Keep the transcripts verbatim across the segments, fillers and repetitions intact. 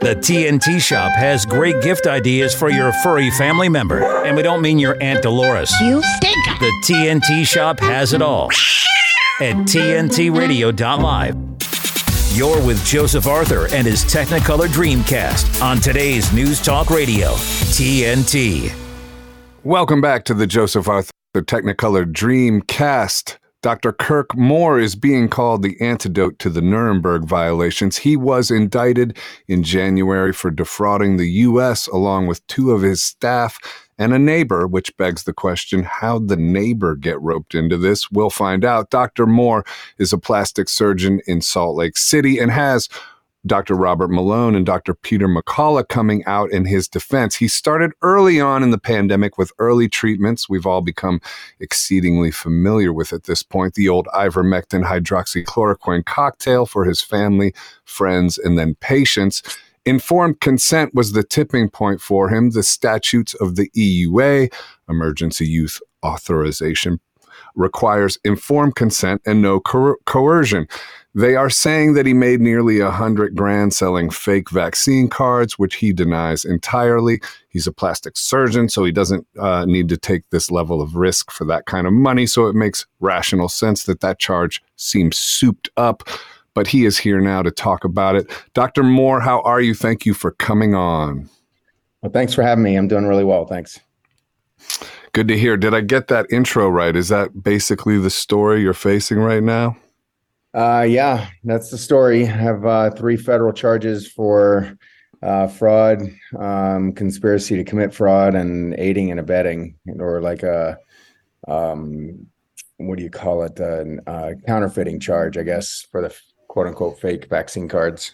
The T N T Shop has great gift ideas for your furry family member. And we don't mean your Aunt Dolores. You stink! The T N T Shop has it all at T N T radio dot live. You're with Joseph Arthur and his Technicolor Dreamcast on today's News Talk Radio, T N T. Welcome back to the Joseph Arthur Technicolor Dreamcast. Doctor Kirk Moore is being called the antidote to the Nuremberg violations. He was indicted in January for defrauding the U S along with two of his staff and a neighbor, which begs the question, how'd the neighbor get roped into this? We'll find out. Doctor Moore is a plastic surgeon in Salt Lake City and has Doctor Robert Malone and Doctor Peter McCullough coming out in his defense. He started early on in the pandemic with early treatments we've all become exceedingly familiar with at this point, the old ivermectin hydroxychloroquine cocktail for his family, friends, and then patients. Informed consent was the tipping point for him. The statutes of the E U A, Emergency Use Authorization, requires informed consent and no coer- coercion. They are saying that he made nearly a hundred grand selling fake vaccine cards, which he denies entirely. He's a plastic surgeon, so he doesn't uh, need to take this level of risk for that kind of money. So it makes rational sense that that charge seems souped up. But he is here now to talk about it. Doctor Moore, how are you? Thank you for coming on. Well, thanks for having me. I'm doing really well. Thanks. Good to hear. Did I get that intro right? Is that basically the story you're facing right now? Uh, yeah, that's the story. I have uh, three federal charges for uh, fraud, um, conspiracy to commit fraud, and aiding and abetting, or like a, um, what do you call it, a uh, counterfeiting charge, I guess, for the quote unquote fake vaccine cards.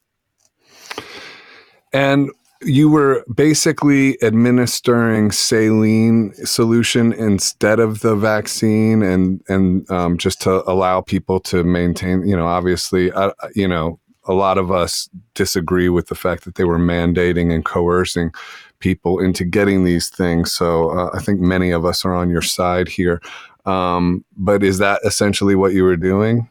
And you were basically administering saline solution instead of the vaccine, and and um, just to allow people to maintain, you know, obviously, uh, you know, a lot of us disagree with the fact that they were mandating and coercing people into getting these things. So uh, I think many of us are on your side here. Um, but is that essentially what you were doing?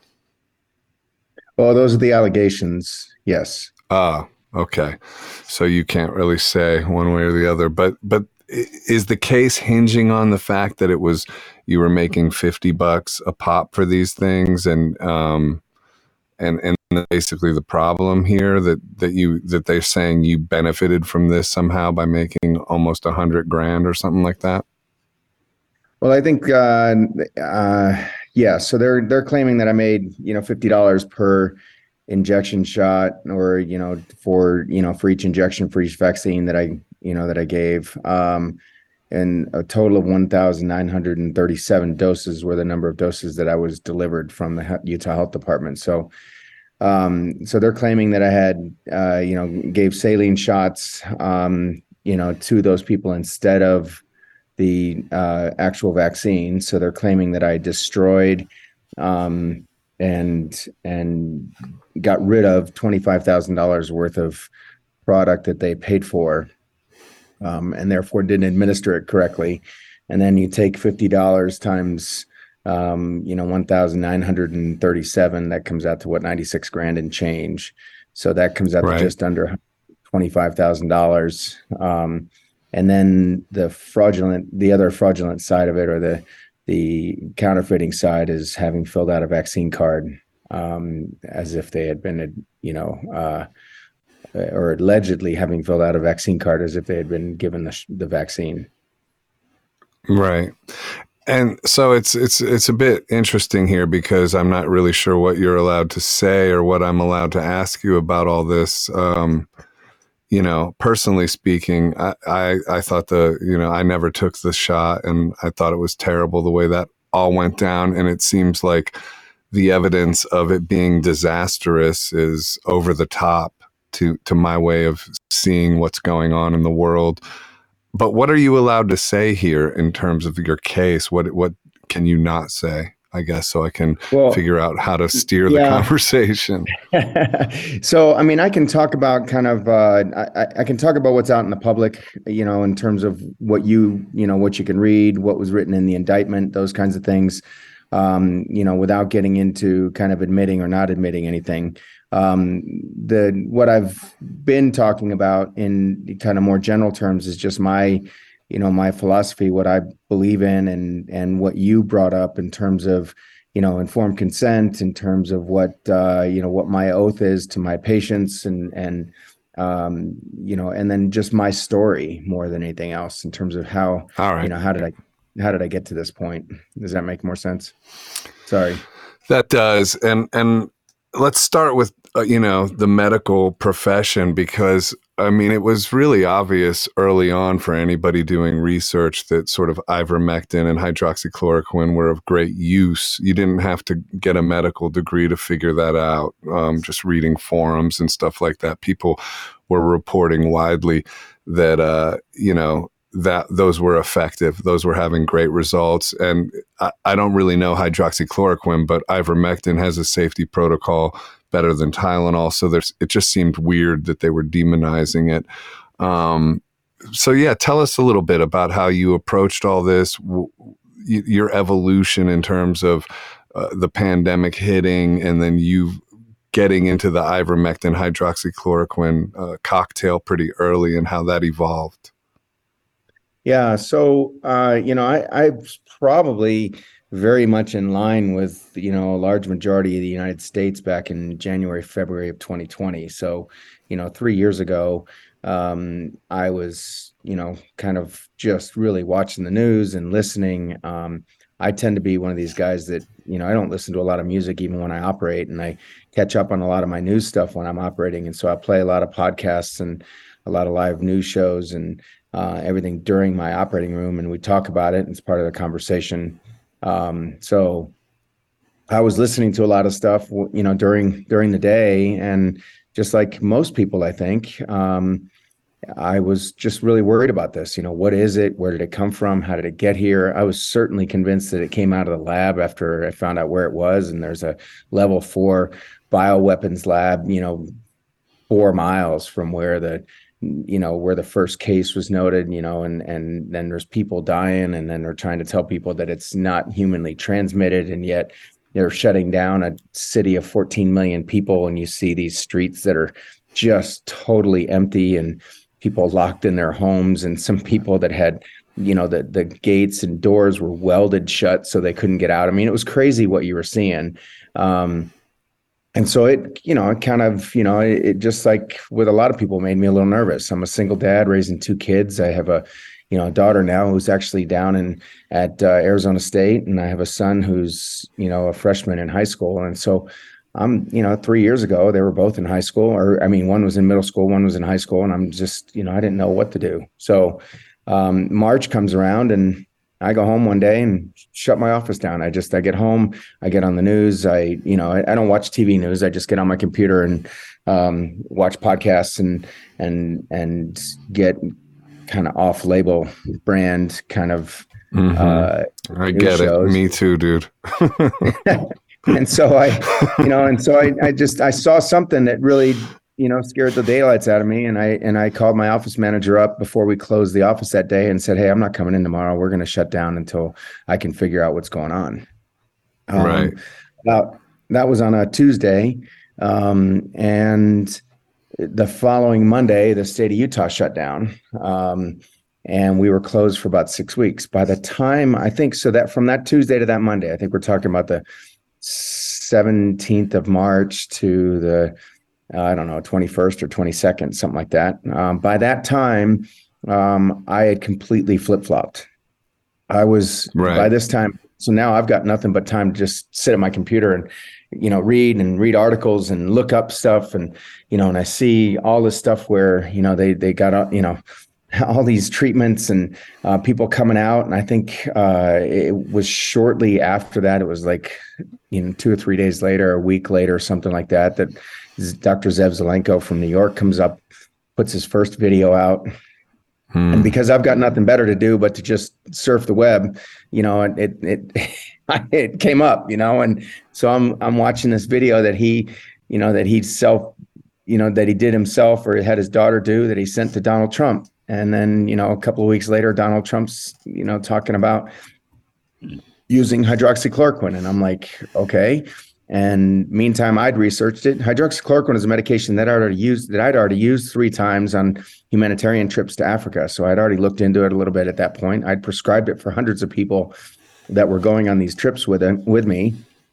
Well, those are the allegations. Yes. Ah. Okay, so you can't really say one way or the other, but but is the case hinging on the fact that it was you were making fifty bucks a pop for these things, and um and and basically the problem here that that you that they're saying you benefited from this somehow by making almost a hundred grand or something like that? Well, I think uh, uh, yeah. So they're they're claiming that I made you know fifty dollars per injection shot, or, you know, for, you know, for each injection for each vaccine that I, you know, that I gave. Um, and a total of one thousand nine hundred thirty-seven doses were the number of doses that I was delivered from the Utah Health Department. So, um, so they're claiming that I had, uh, you know, gave saline shots, um, you know, to those people instead of the uh, actual vaccine. So they're claiming that I destroyed, um, and, and, got rid of twenty-five thousand dollars worth of product that they paid for, um, and therefore didn't administer it correctly. And then you take fifty dollars times, um, you know, one thousand nine hundred thirty-seven, that comes out to what, ninety-six grand and change. So that comes out right to just under twenty-five thousand dollars. Um, and then the fraudulent, the other fraudulent side of it, or the, the counterfeiting side, is having filled out a vaccine card, um, as if they had been, you know, uh, or allegedly having filled out a vaccine card as if they had been given the, the vaccine. Right. And so it's it's it's a bit interesting here, because I'm not really sure what you're allowed to say or what I'm allowed to ask you about all this. Um, you know, personally speaking, I, I, I thought the, you know, I never took the shot, and I thought it was terrible the way that all went down. And it seems like the evidence of it being disastrous is over the top to, to my way of seeing what's going on in the world. But what are you allowed to say here in terms of your case? What what can you not say, I guess, so I can well, figure out how to steer yeah. the conversation? So, I mean, I can talk about kind of, uh, I, I can talk about what's out in the public, you know, in terms of what you, you know, what you can read, what was written in the indictment, those kinds of things. Um, you know, without getting into kind of admitting or not admitting anything. um, the what I've been talking about in kind of more general terms is just my, you know, my philosophy, what I believe in, and and what you brought up in terms of, you know, informed consent, in terms of what uh, you know, what my oath is to my patients, and and um, you know, and then just my story more than anything else in terms of how, All right. you know, how did I how did I get to this point? Does that make more sense? Sorry. That does. And and let's start with, uh, you know, the medical profession, because, I mean, it was really obvious early on for anybody doing research that sort of ivermectin and hydroxychloroquine were of great use. You didn't have to get a medical degree to figure that out. Um, just reading forums and stuff like that, people were reporting widely that, uh, you know, that those were effective. Those were having great results. And I, I don't really know hydroxychloroquine, but ivermectin has a safety protocol better than Tylenol. So there's, it just seemed weird that they were demonizing it. Um, so yeah, tell us a little bit about how you approached all this, w- your evolution in terms of uh, the pandemic hitting, and then you getting into the ivermectin hydroxychloroquine uh, cocktail pretty early, and how that evolved. Yeah. So, uh, you know, I, I was probably very much in line with, you know, a large majority of the United States back in January, February of twenty twenty. So, you know, three years ago, um, I was, you know, kind of just really watching the news and listening. Um, I tend to be one of these guys that, you know, I don't listen to a lot of music even when I operate, and I catch up on a lot of my news stuff when I'm operating. And so I play a lot of podcasts and a lot of live news shows and uh, everything during my operating room, and we talk about it, and it's part of the conversation. Um, so I was listening to a lot of stuff, you know, during during the day, and just like most people, I think, um, I was just really worried about this. You know, what is it? Where did it come from? How did it get here? I was certainly convinced that it came out of the lab after I found out where it was, and there's a level four bioweapons lab, you know, four miles from where the you know, where the first case was noted, you know, and, and then there's people dying, and then they're trying to tell people that it's not humanly transmitted. And yet they're shutting down a city of fourteen million people. And you see these streets that are just totally empty, and people locked in their homes, and some people that had, you know, the, the gates and doors were welded shut so they couldn't get out. I mean, it was crazy what you were seeing. Um, And so it, you know, it kind of, you know, it, it just like with a lot of people made me a little nervous. I'm a single dad raising two kids. I have a, you know, a daughter now who's actually down in at uh, Arizona State, and I have a son who's, you know, a freshman in high school. And so I'm, you know, three years ago, they were both in high school, or I mean, one was in middle school, one was in high school, and I'm just, you know, I didn't know what to do. So um, March comes around, and I go home one day and shut my office down. I just, I get home, I get on the news. I, you know, I, I don't watch T V news. I just get on my computer and um, watch podcasts and, and, and get kind of off label brand kind of, mm-hmm. uh, I get shows. It. Me too, dude. And so I, you know, and so I, I just, I saw something that really, you know, scared the daylights out of me. And I, and I called my office manager up before we closed the office that day and said, hey, I'm not coming in tomorrow. We're going to shut down until I can figure out what's going on. Um, right. That, that was on a Tuesday. Um, and the following Monday, the state of Utah shut down. Um, and we were closed for about six weeks. By the time, I think, so that from that Tuesday to that Monday, I think we're talking about the seventeenth of March to the, Uh, I don't know, twenty-first or twenty-second, something like that. Um, by that time, um, I had completely flip-flopped. I was, right. By this time, so now I've got nothing but time to just sit at my computer and, you know, read and read articles and look up stuff. And, you know, and I see all this stuff where, you know, they, they got, you know, all these treatments and uh, people coming out. And I think uh, it was shortly after that, it was like, you know, two or three days later, a week later, something like that, that Doctor Zev Zelenko from New York comes up, puts his first video out. Hmm. And because I've got nothing better to do but to just surf the web, you know, it, it, it, it came up, you know, and so I'm, I'm watching this video that he, you know, that he self, you know, that he did himself or had his daughter do, that he sent to Donald Trump. And then, you know, a couple of weeks later, Donald Trump's, you know, talking about using hydroxychloroquine. And I'm like, okay. And meantime, I'd researched it. Hydroxychloroquine is a medication that I'd already used, that I'd already used three times on humanitarian trips to Africa. So I'd already looked into it a little bit at that point. I'd prescribed it for hundreds of people that were going on these trips with it, with me.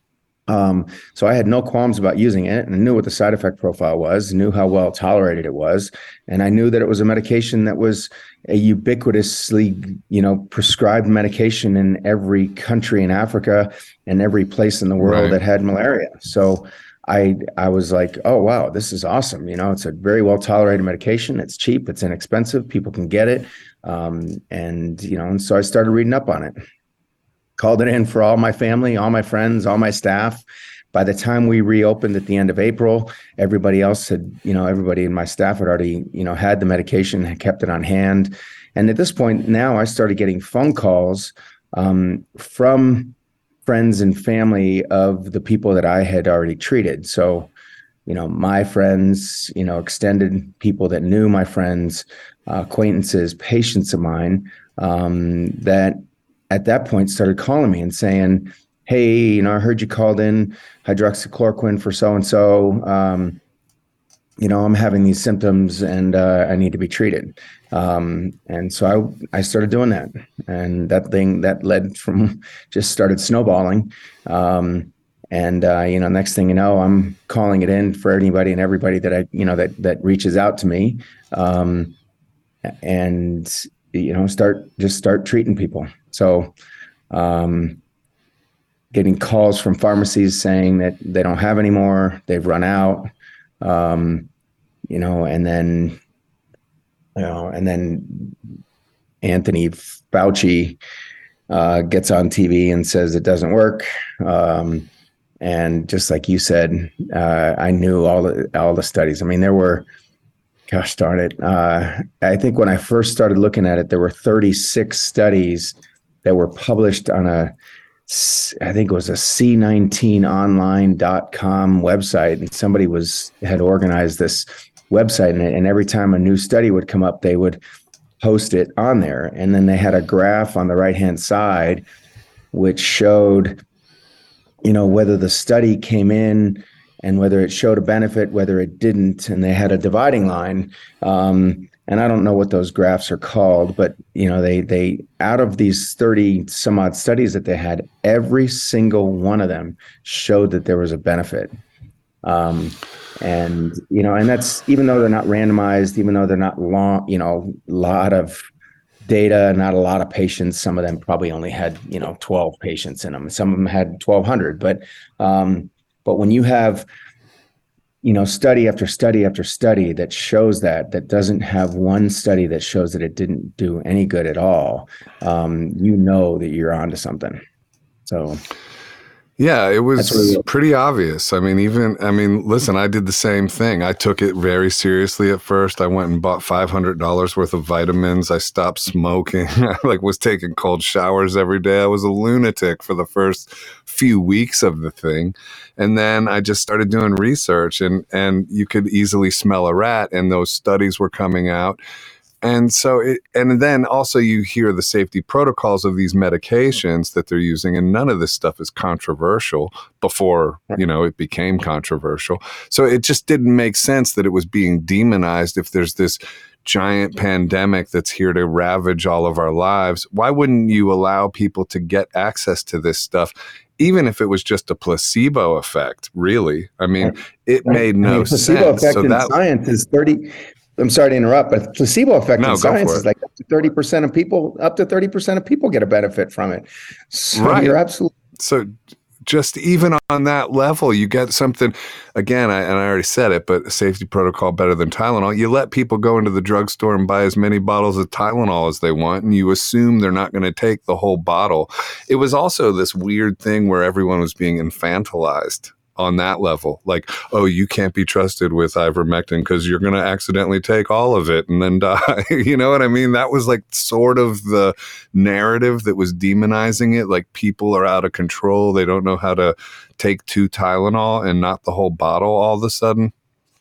Um, so I had no qualms about using it, and I knew what the side effect profile was, knew how well tolerated it was. And I knew that it was a medication that was a ubiquitously, you know, prescribed medication in every country in Africa and every place in the world Right. that had malaria. So I, I was like, oh, wow, this is awesome. You know, it's a very well tolerated medication. It's cheap, it's inexpensive. People can get it. Um, and, you know, and so I started reading up on it. Called it in for all my family, all my friends, all my staff. By the time we reopened at the end of April, everybody else had, you know, everybody in my staff had already, you know, had the medication, had kept it on hand. And at this point now, I started getting phone calls um, from friends and family of the people that I had already treated. So, you know, my friends, you know, extended people that knew my friends, uh, acquaintances, patients of mine um, that at that point started calling me and saying, hey, you know, I heard you called in hydroxychloroquine for so-and-so. Um, you know, I'm having these symptoms and uh, I need to be treated. Um, and so I, I started doing that. And that thing that led from just started snowballing. Um, and, uh, you know, next thing you know, I'm calling it in for anybody and everybody that I, you know, that, that reaches out to me. Um, and, you know, start, just start treating people. So, um, getting calls from pharmacies saying that they don't have any more, they've run out, um, you know, and then, you know, and then Anthony Fauci uh, gets on T V and says it doesn't work. Um, and just like you said, uh, I knew all the, all the studies. I mean, there were, gosh darn it. Uh, I think when I first started looking at it, there were thirty-six studies that were published on a, I think it was a C nineteen online dot com website. And somebody was, had organized this website, and, and every time a new study would come up, they would post it on there. And then they had a graph on the right-hand side, which showed, you know, whether the study came in and whether it showed a benefit, whether it didn't. And they had a dividing line. Um, And I don't know what those graphs are called, but, you know, they, they, out of these thirty some odd studies that they had, every single one of them showed that there was a benefit. Um, and, you know, and that's, even though they're not randomized, even though they're not long, you know, a lot of data, not a lot of patients, some of them probably only had, you know, twelve patients in them. Some of them had twelve hundred, but, um, but when you have, you know, study after study after study that shows that, that doesn't have one study that shows that it didn't do any good at all, um, you know that you're onto something. So, yeah, it was really pretty obvious. I mean, even, I mean, listen, I did the same thing. I took it very seriously at first. I went and bought five hundred dollars worth of vitamins. I stopped smoking. I like was taking cold showers every day. I was a lunatic for the first few weeks of the thing. And then I just started doing research, and, and you could easily smell a rat, and those studies were coming out. And so, it, and then also you hear the safety protocols of these medications that they're using, and none of this stuff is controversial before, you know, it became controversial. So it just didn't make sense that it was being demonized. If there's this giant pandemic that's here to ravage all of our lives, why wouldn't you allow people to get access to this stuff, even if it was just a placebo effect? Really, I mean, it made no I mean, placebo sense. Effect so in that science is thirty. I'm sorry to interrupt, but placebo effect No, in go science for is it. like up to thirty percent of people, up to thirty percent of people get a benefit from it. So Right. you're absolutely So just even on that level, you get something, again, I, and I already said it, but a safety protocol better than Tylenol. You let people go into the drugstore and buy as many bottles of Tylenol as they want, and you assume they're not going to take the whole bottle. It was also this weird thing where everyone was being infantilized on that level. Like, oh, you can't be trusted with ivermectin because you're going to accidentally take all of it and then die. You know what I mean? That was like sort of the narrative that was demonizing it. Like, people are out of control. They don't know how to take two Tylenol and not the whole bottle all of a sudden.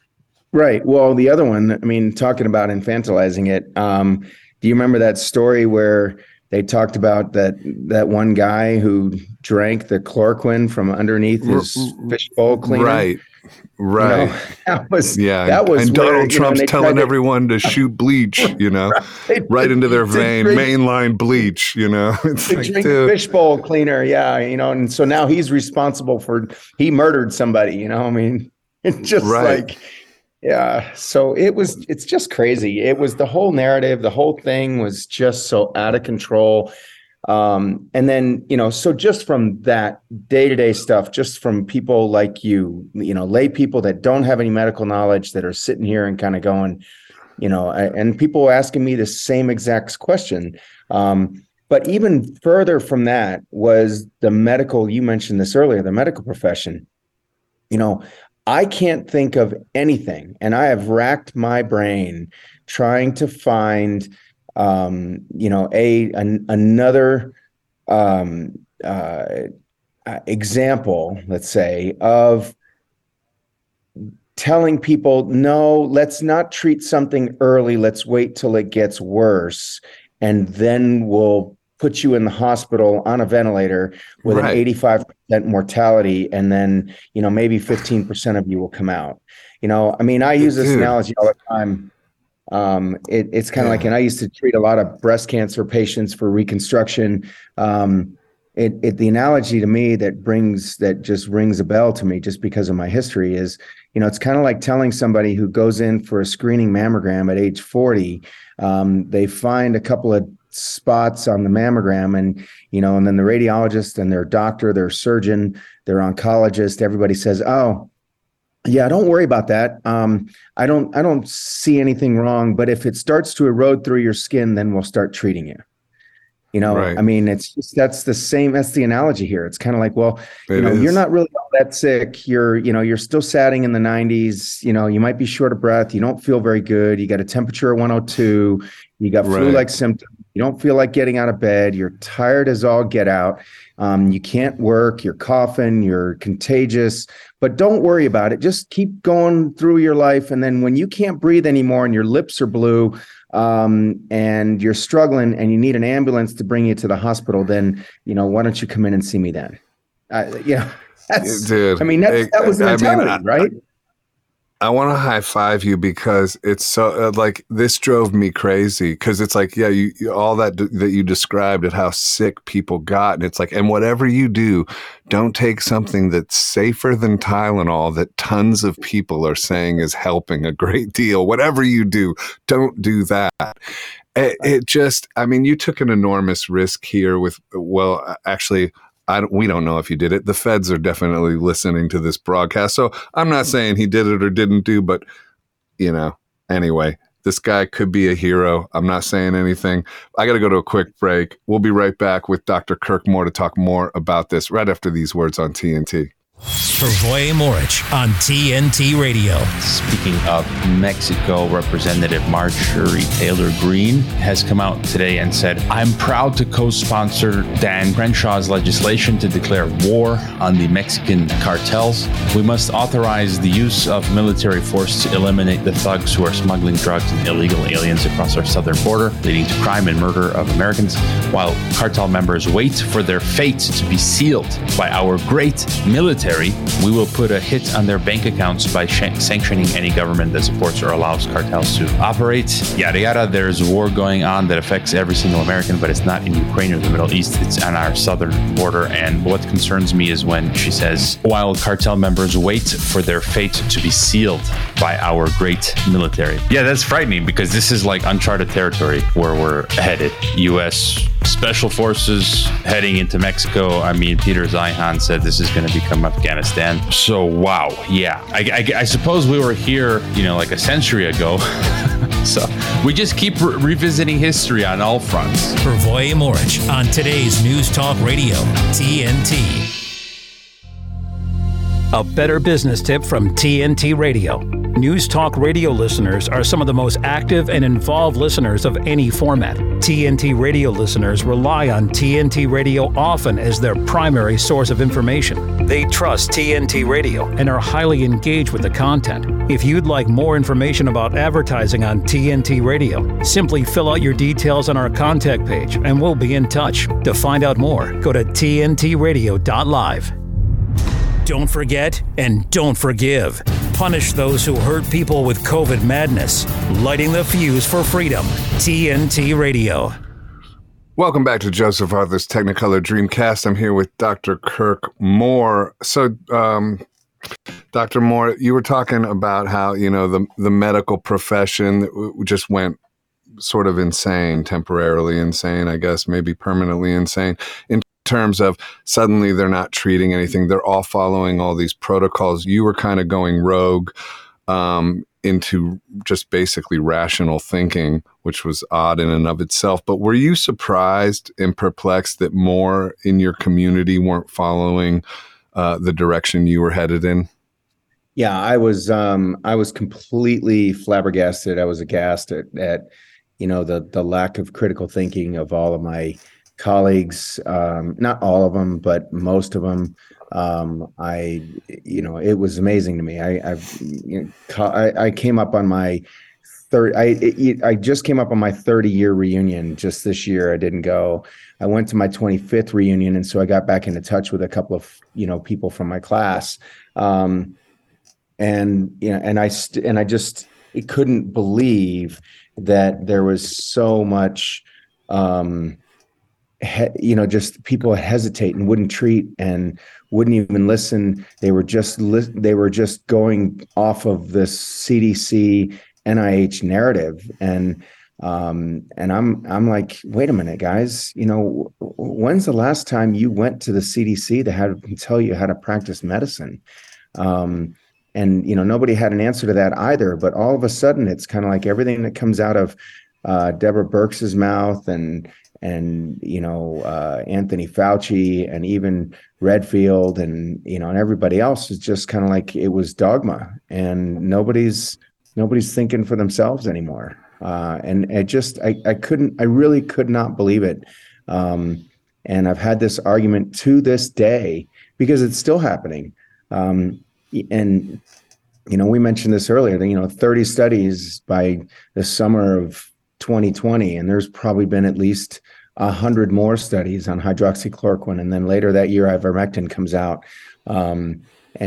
right. Well, the other one, I mean, talking about infantilizing it, um, do you remember that story where they talked about that that one guy who drank the chloroquine from underneath his fishbowl cleaner. Right. Right. You know, that was yeah. That was and where, Donald Trump's know, telling to, everyone to shoot bleach, you know, right, right into their vein, drink, mainline bleach, you know. It's to like, drink dude. fishbowl cleaner, yeah, you know, and so now he's responsible for he murdered somebody, you know. I mean, it's just right. like yeah. So it was it's just crazy. It was the whole narrative, the whole thing was just so out of control. Um, and then, you know, so just from that day-to-day stuff, just from people like you, you know, lay people that don't have any medical knowledge that are sitting here and kind of going, you know, and people asking me the same exact question. Um, but even further from that was the medical, you mentioned this earlier, the medical profession. You know, I can't think of anything, and I have racked my brain trying to find um, you know, a an, another um, uh, uh, example, let's say, of telling people, no, let's not treat something early. Let's wait till it gets worse, and then we'll put you in the hospital on a ventilator with right. an eighty-five percent mortality, and then, you know, maybe fifteen percent of you will come out. You know, I mean, I use this Dude. analogy all the time. Um, it, it's kind of yeah. like, and I used to treat a lot of breast cancer patients for reconstruction. Um, it, it, the analogy to me that brings, that just rings a bell to me just because of my history is, you know, it's kind of like telling somebody who goes in for a screening mammogram at age forty, um, they find a couple of spots on the mammogram and, you know, and then the radiologist and their doctor, their surgeon, their oncologist, everybody says, oh, yeah, don't worry about that. Um, I don't, I don't see anything wrong, but if it starts to erode through your skin, then we'll start treating you. You know, right. I mean, it's just, that's the same, that's the analogy here. It's kind of like, well, it you know, is. You're not really all that sick. You're, you know, you're still satting in the nineties, you know, you might be short of breath. You don't feel very good. You got a temperature of one oh two. You got right. flu-like symptoms. You don't feel like getting out of bed. You're tired as all get out. Um, you can't work. You're coughing. You're contagious. But don't worry about it. Just keep going through your life. And then when you can't breathe anymore and your lips are blue um, and you're struggling and you need an ambulance to bring you to the hospital, then, you know, why don't you come in and see me then? Uh, you know, that's, Dude, I mean, that's, that was the mentality, I mean, I, right? I want to high five you because it's so uh, like this drove me crazy because it's like, yeah, you, you all that d- that you described at how sick people got. And it's like, and whatever you do, don't take something that's safer than Tylenol that tons of people are saying is helping a great deal. Whatever you do, don't do that. It, it just, I mean, you took an enormous risk here with, well, actually, I don't, we don't know if he did it. The feds are definitely listening to this broadcast. So I'm not saying he did it or didn't do, but, you know, anyway, this guy could be a hero. I'm not saying anything. I got to go to a quick break. We'll be right back with Doctor Kirk Moore to talk more about this right after these words on T N T. Pervoy Morich on T N T Radio. Speaking of Mexico, Representative Marjorie Taylor Greene has come out today and said, I'm proud to co-sponsor Dan Crenshaw's legislation to declare war on the Mexican cartels. We must authorize the use of military force to eliminate the thugs who are smuggling drugs and illegal aliens across our southern border, leading to crime and murder of Americans, while cartel members wait for their fate to be sealed by our great military. We will put a hit on their bank accounts by sh- sanctioning any government that supports or allows cartels to operate. Yada yada. There's war going on that affects every single American, but it's not in Ukraine or the Middle East. It's on our southern border. And what concerns me is when she says, while cartel members wait for their fate to be sealed by our great military. Yeah, that's frightening because this is like uncharted territory where we're headed. U S Special Forces heading into Mexico. I mean, Peter Zeihan said this is going to become Afghanistan. So, wow. Yeah. I, I, I suppose we were here, you know, like a century ago. So we just keep re- revisiting history on all fronts. Pervoy Morich on today's News Talk Radio, T N T. A better business tip from T N T Radio. News Talk Radio listeners are some of the most active and involved listeners of any format. T N T Radio listeners rely on T N T Radio often as their primary source of information. They trust T N T Radio and are highly engaged with the content. If you'd like more information about advertising on T N T Radio, simply fill out your details on our contact page and we'll be in touch. To find out more, go to T N T radio dot live. Don't forget and don't forgive. Punish those who hurt people with COVID madness. Lighting the fuse for freedom. T N T Radio. Welcome back to Joseph Arthur's Technicolor Dreamcast. I'm here with Doctor Kirk Moore. So, um, Doctor Moore, you were talking about how, you know, the the medical profession just went sort of insane, temporarily insane, I guess, maybe permanently insane, in terms of suddenly they're not treating anything. They're all following all these protocols. You were kind of going rogue um, into just basically rational thinking, which was odd in and of itself. But were you surprised and perplexed that more in your community weren't following uh, the direction you were headed in? Yeah, I was um, I was completely flabbergasted. I was aghast at, at you know, the the lack of critical thinking of all of my colleagues, um, not all of them, but most of them. Um, I, you know, it was amazing to me. I, I've, you know, I, I came up on my third, I, it, I just came up on my thirty year reunion just this year. I didn't go. I went to my twenty-fifth reunion. And so I got back into touch with a couple of, you know, people from my class. Um, and, you know, and I, st- and I just it couldn't believe that there was so much, um, he, you know, just people hesitate and wouldn't treat and wouldn't even listen. They were just li- they were just going off of this C D C, N I H narrative, and um, and I'm I'm like, wait a minute, guys. You know, when's the last time you went to the C D C to have them tell you how to practice medicine? Um, and you know, nobody had an answer to that either. But all of a sudden, it's kind of like everything that comes out of uh, Deborah Birx's mouth and. and, you know, uh, Anthony Fauci and even Redfield and, you know, and everybody else is just kind of like it was dogma and nobody's nobody's thinking for themselves anymore. Uh, and it just I, I couldn't I really could not believe it. Um, and I've had this argument to this day because it's still happening. Um, and, you know, we mentioned this earlier, that, you know, thirty studies by the summer of twenty twenty, and there's probably been at least a hundred more studies on hydroxychloroquine, and then later that year ivermectin comes out, um,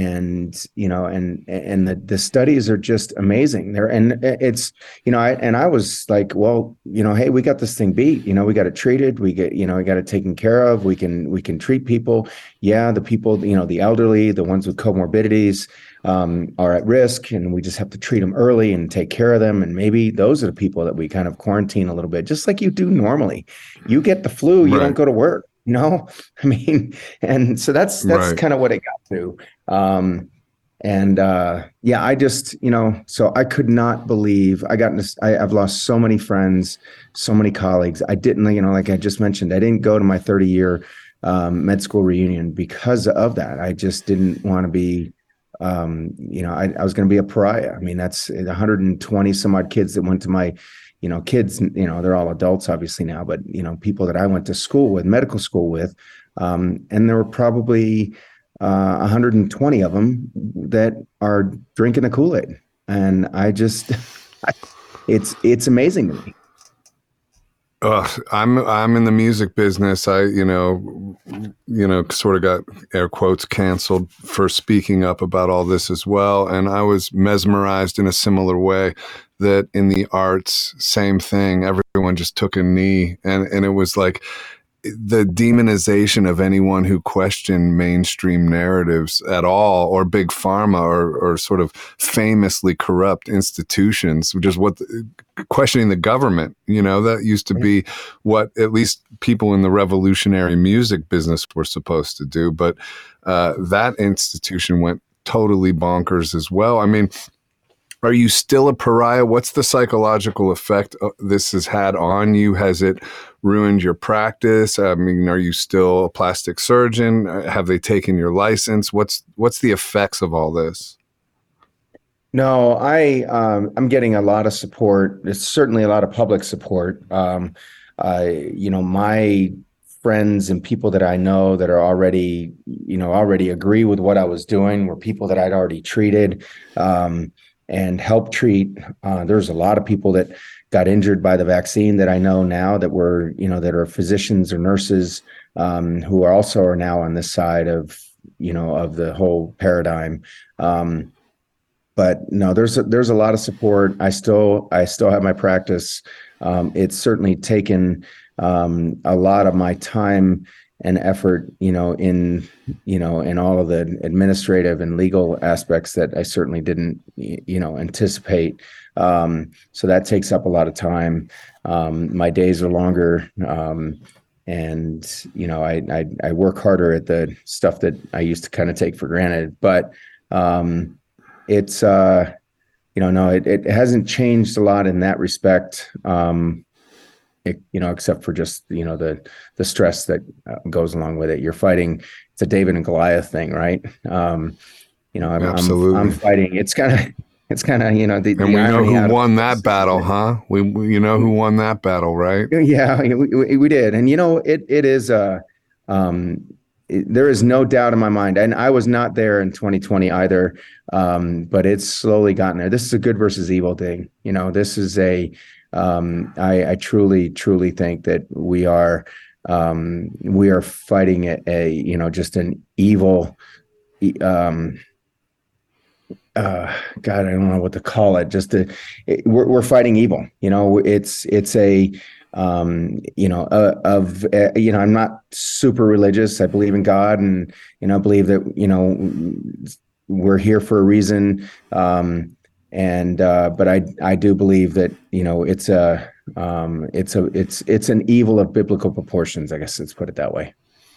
and you know, and and the the studies are just amazing. There, and it's you know, I and I was like, well, you know, hey, we got this thing beat. You know, we got it treated. We get you know, we got it taken care of. We can we can treat people. Yeah, the people, you know, the elderly, the ones with comorbidities. Um, are at risk, and we just have to treat them early and take care of them. And maybe those are the people that we kind of quarantine a little bit, just like you do normally. You get the flu, you right. don't go to work, you know? I mean, and so that's that's right. kind of what it got to. Um, and uh, yeah, I just, you know, so I could not believe I got this. I, I've lost so many friends, so many colleagues. I didn't, you know, like I just mentioned, I didn't go to my thirty year um, med school reunion because of that. I just didn't want to be Um, you know, I, I was going to be a pariah. I mean, that's one hundred twenty some odd kids that went to my, you know, kids, you know, they're all adults obviously now, but, you know, people that I went to school with, medical school with, um, and there were probably uh, one hundred twenty of them that are drinking the Kool-Aid. And I just, I, it's, it's amazing to me. Uh, I'm I'm in the music business. I you know you know sort of got air quotes canceled for speaking up about all this as well, and I was mesmerized in a similar way that in the arts, same thing. Everyone just took a knee, and and it was like the demonization of anyone who questioned mainstream narratives at all, or big pharma, or or sort of famously corrupt institutions, which is what the, questioning the government. You know, that used to be what at least people in the revolutionary music business were supposed to do. But uh, that institution went totally bonkers as well. I mean, are you still a pariah? What's the psychological effect this has had on you? Has it ruined your practice? I mean, are you still a plastic surgeon? Have they taken your license? What's what's the effects of all this? No, I um, I'm getting a lot of support. It's certainly a lot of public support. Um, I, you know, my friends and people that I know that are already, you know, already agree with what I was doing were people that I'd already treated um, and helped treat. Uh, there's a lot of people that got injured by the vaccine that I know now that were, you know, that are physicians or nurses um, who are also are now on this side of, you know, of the whole paradigm. Um, But no, there's a, there's a lot of support. I still I still have my practice. Um, it's certainly taken um, a lot of my time and effort, you know, in you know in all of the administrative and legal aspects that I certainly didn't you know anticipate. Um, so that takes up a lot of time. Um, my days are longer, um, and you know I, I I work harder at the stuff that I used to kind of take for granted, but. Um, It's, uh, you know, no, it, it hasn't changed a lot in that respect, um, it, you know, except for just, you know, the the stress that uh, goes along with it. You're fighting, it's a David and Goliath thing, right? Um, you know, I'm, Absolutely. I'm, I'm fighting. It's kind of, it's kind of, you know, the, and the we know who won that this, battle, huh? We, we, you know who won that battle, right? Yeah, we, we, we did. And, you know, it it is, uh, um, it, there is no doubt in my mind, and I was not there in twenty twenty either, um, but it's slowly gotten there. This is a good versus evil thing. You know, this is a, um, I, I truly, truly think that we are, um, we are fighting a, a, you know, just an evil, um, uh, God, I don't know what to call it. Just a, it, we're, we're fighting evil. You know, it's, it's a, um, you know, uh, of, uh, you know, I'm not super religious. I believe in God and, you know, believe that, you know, we're here for a reason. Um, and, uh, but I, I do believe that, you know, it's a, um, it's a, it's, it's an evil of biblical proportions. I guess let's put it that way.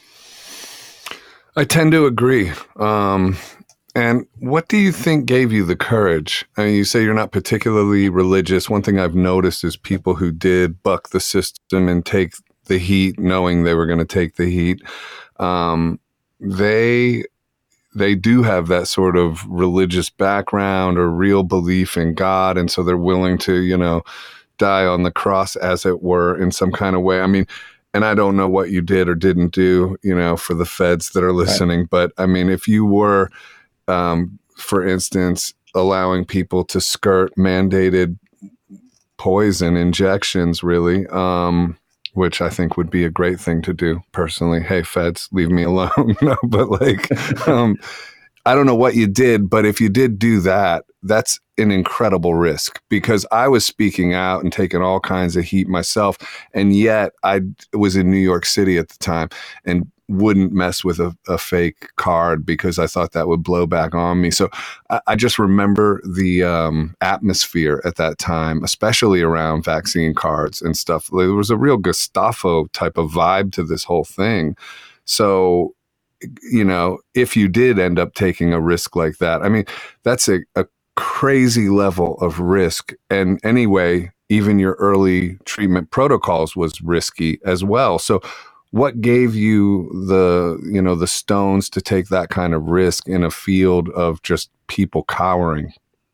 I tend to agree. Um, And what do you think gave you the courage? I mean, you say you're not particularly religious. One thing I've noticed is people who did buck the system and take the heat, knowing they were going to take the heat, um, they they do have that sort of religious background or real belief in God, and so they're willing to, you know, die on the cross, as it were, in some kind of way. I mean, and I don't know what you did or didn't do, you know, for the feds that are listening, right. But I mean, if you were Um, for instance, allowing people to skirt mandated poison injections, really, um, which I think would be a great thing to do personally. Hey, feds, leave me alone. No, but like, um, I don't know what you did, but if you did do that, that's an incredible risk, because I was speaking out and taking all kinds of heat myself. And yet I was in New York City at the time and wouldn't mess with a, a fake card because I thought that would blow back on me. So I, I just remember the um, atmosphere at that time, especially around vaccine cards and stuff. There was a real Gestapo type of vibe to this whole thing. So, you know, if you did end up taking a risk like that, I mean, that's a, a crazy level of risk. And anyway, even your early treatment protocols was risky as well. So what gave you the, you know, the stones to take that kind of risk in a field of just people cowering?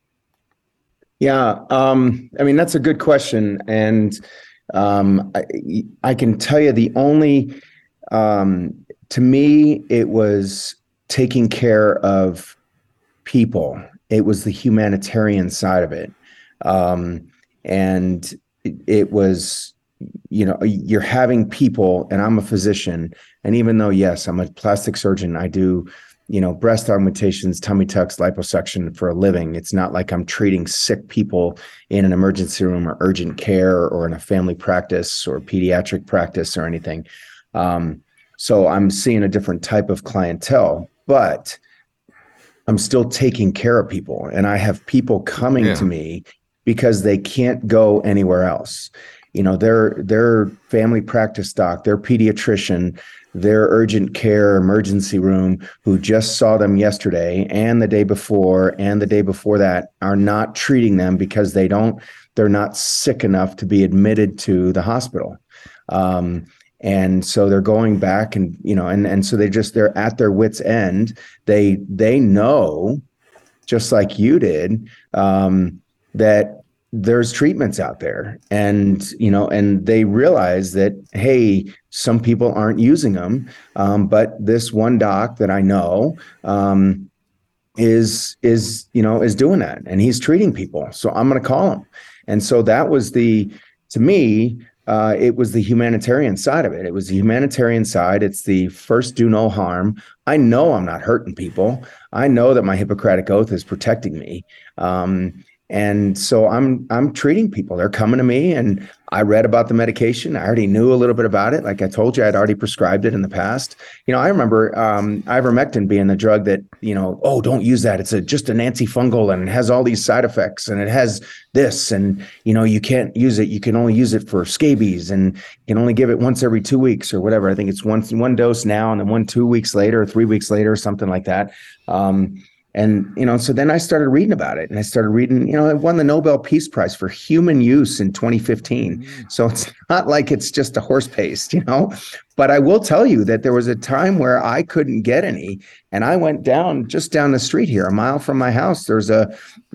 Yeah. Um, I mean, that's a good question. And um, I, I can tell you the only, um, to me, it was taking care of people. It was the humanitarian side of it. Um, and it, it was, you know, you're having people, and I'm a physician. And even though, yes, I'm a plastic surgeon, I do, you know, breast augmentations, tummy tucks, liposuction for a living. It's not like I'm treating sick people in an emergency room or urgent care or in a family practice or pediatric practice or anything. Um, so I'm seeing a different type of clientele, but I'm still taking care of people. And I have people coming yeah. to me because they can't go anywhere else. You know, their their family practice doc, their pediatrician, their urgent care emergency room, who just saw them yesterday and the day before and the day before that, are not treating them because they don't, they're not sick enough to be admitted to the hospital. Um, and so they're going back and, you know, and, and so they just, they're at their wits' end. They, they know just like you did, um, that there's treatments out there, and, you know, and they realize that, hey, some people aren't using them. Um, but this one doc that I know, um, is, is, you know, is doing that, and he's treating people. So I'm going to call him. And so that was the, to me, uh, it was the humanitarian side of it. It was the humanitarian side. It's the first do no harm. I know I'm not hurting people. I know that my Hippocratic oath is protecting me. Um, And so I'm I'm treating people. They're coming to me, and I read about the medication. I already knew a little bit about it. Like I told you, I'd already prescribed it in the past. You know, I remember um, ivermectin being the drug that, you know, oh, don't use that. It's a, just an antifungal, and it has all these side effects, and it has this, and, you know, you can't use it. You can only use it for scabies, and you can only give it once every two weeks or whatever. I think it's one one dose now, and then one two weeks later, or three weeks later, or something like that. Um, And, you know, so then I started reading about it, and I started reading, you know, it won the Nobel Peace Prize for human use in twenty fifteen. Mm-hmm. So it's not like it's just a horse paste, you know, but I will tell you that there was a time where I couldn't get any, and I went down just down the street here, a mile from my house. There's a,